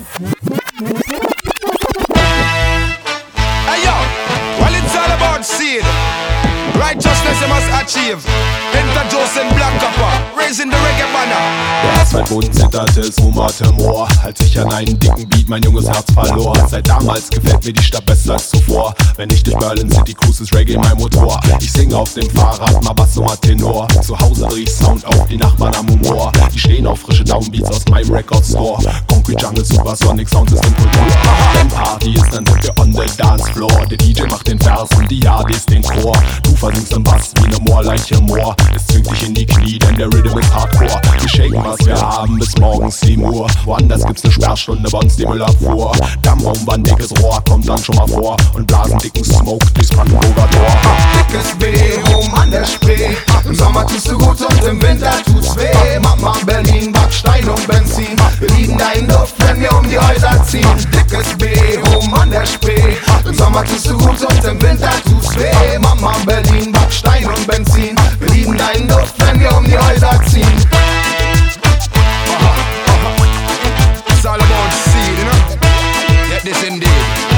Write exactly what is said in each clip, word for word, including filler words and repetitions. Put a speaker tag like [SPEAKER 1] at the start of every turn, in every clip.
[SPEAKER 1] Hey yo, well it's all about seed. Righteousness you must achieve. Enter Joseph Black Copper, raising the reggae banner.
[SPEAKER 2] Als mein Mund zitterte, es wummerte Moor, als ich an einen dicken Beat mein junges Herz verlor. Seit damals gefällt mir die Stadt besser als zuvor. Wenn ich durch Berlin City cruise, ist Reggae mein Motor. Ich singe auf dem Fahrrad, mal Bass, mal Tenor. Zu Hause riech Sound auf, die Nachbarn am Humor. Die stehen auf frische Downbeats aus meinem Record Store. Concrete Jungle, Supersonic Sound System Kultur. Wenn Party ist, dann sind wir on the dance floor. Der D J macht den Vers und die Yardis den Chor. Du versinkst im Bass wie ne Moorleiche Moor. Es zwingt dich in die Knie, denn der Rhythm ist Hardcore. Wir shaken, was wir haben, bis morgens sieben Uhr. Woanders gibt's ne Sperrstunde, bei uns die Müllabfuhr. Dammraum, ein dickes Rohr, kommt dann schon mal vor. Und blasen dicken Smoke durchs Brandenburger Tor.
[SPEAKER 3] Dickes B, Home an der Spree. Im Sommer tust du gut und im Winter tut's weh. Mama Berlin, Backstein und Benzin. Wir lieben deinen Duft, wenn wir um die Häuser ziehen. Dickes B, Home an der Spree. Im Sommer tust du gut und im Winter tut's weh. Mama Berlin, Backstein und Benzin. Wir lieben deinen Duft, wenn wir um die Häuser ziehen.
[SPEAKER 1] It's all about seed, you know? Get this indeed.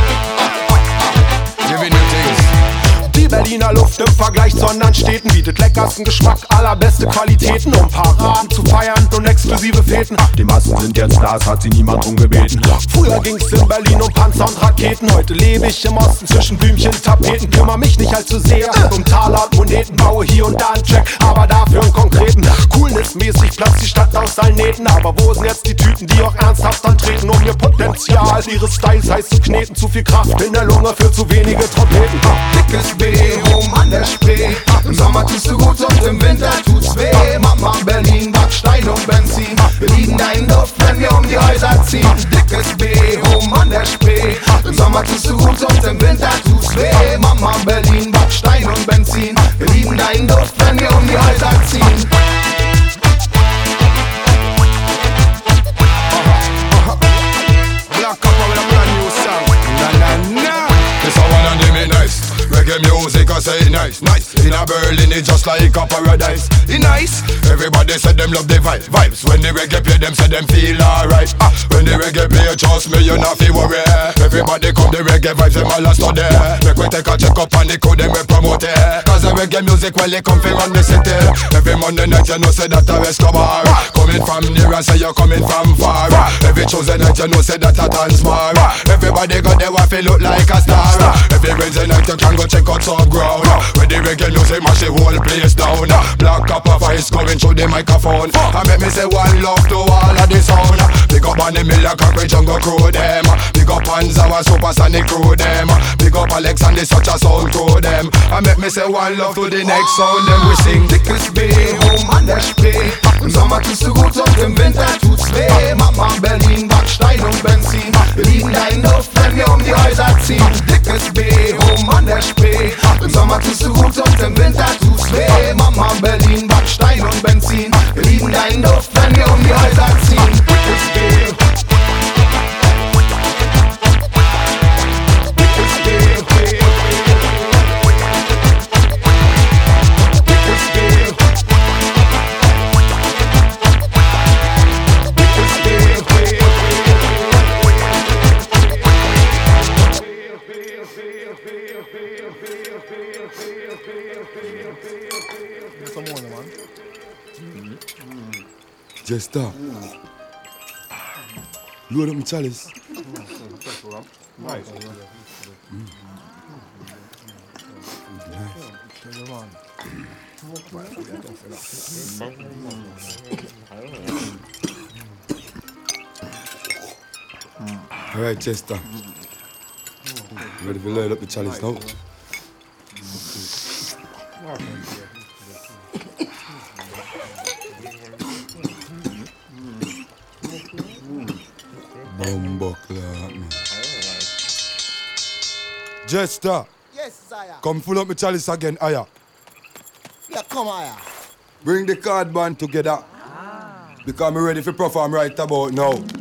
[SPEAKER 1] Giving you things.
[SPEAKER 2] Die Berliner Luft im Vergleich zu anderen Städten bietet leckersten Geschmack, allerbeste Qualitäten, um Paraden zu feiern und exklusive Feten. Die Massen sind jetzt Stars, hat sie niemand drum gebeten. Früher ging's in Berlin um Panzer und Raketen. Heute lebe ich im Osten zwischen Blümchen, Tapeten. Kümmere mich nicht allzu sehr um Taler und Moneten. Baue hier und da einen Track, aber dafür einen konkreten. Coolness-mäßig platzt die Stadt aus allen Nähten. Aber wo sind jetzt die Tüten, die auch ernsthaft antreten, um ihr Potenzial ihres Styles heiß zu kneten? Zu viel Kraft in der Lunge für zu wenige Trompeten.
[SPEAKER 3] Dickes B, Home an der Spree. Im Sommer tust du gut und im Winter tut's weh. Mama Berlin, Backstein und Benzin. Wir lieben deinen Duft, wenn wir um die Häuser ziehen. Dickes B, Home an der Spree. Im Sommer tust du gut und im Winter tut's weh. Mama Berlin, Backstein und Benzin. Wir lieben deinen Duft, wenn wir um die Häuser ziehen.
[SPEAKER 1] Black Copper with a brand new song. Na na na.
[SPEAKER 4] This a one and them it nice. Reggae music I say nice, nice. In a Berlin it's just like a paradise. It nice. Everybody say them love the vibe, vibes. When the reggae play them say them feel alright. Ah, when the reggae play trust me you not feel worry. Everybody come the reggae vibes them all a study. Make we take a check up and the code them we promote it. Cause the reggae music well they come from on the city. Every Monday night you know say that a Escobar. Coming from near and say you coming from far. Every Tuesday night you know say that a Tansmar. Everybody got their wife look like a star. Every Wednesday night you can go check out some ground. When the reggae music mash the whole place down. Black Copper voice coming through the microphone. I make me say one love to all of the sound. Big up on the Miller Concrete Jungle crew them. Big up on Zawa Supersonic crew them. Big up Alex and the such a sound crew them. I make me say one love to the next sound. Then we sing
[SPEAKER 3] Dickes B, Home an der Spree. Im Sommer tust du gut und im Winter tut's weh. Mama Berlin, Backstein und Benzin. Wir lieben deinen Duft, wenn wir um die Häuser ziehen. Dickes B, Home an der Spree. Im Sommer tust du gut und im Winter tut's weh. Mama Berlin, Backstein und Benzin. Wir lieben deinen Duft, wenn wir um die Häuser ziehen. Dickes B.
[SPEAKER 5] Just stop. Load up my chalice. Nice. Mm. All right, Chester. Ready to load up the chalice now? Jester.
[SPEAKER 6] Yes, sire.
[SPEAKER 5] Come full up my chalice again, Aya.
[SPEAKER 6] Yeah, come Aya.
[SPEAKER 5] Bring the card band together. Ah. Because I'm ready for perform right about now.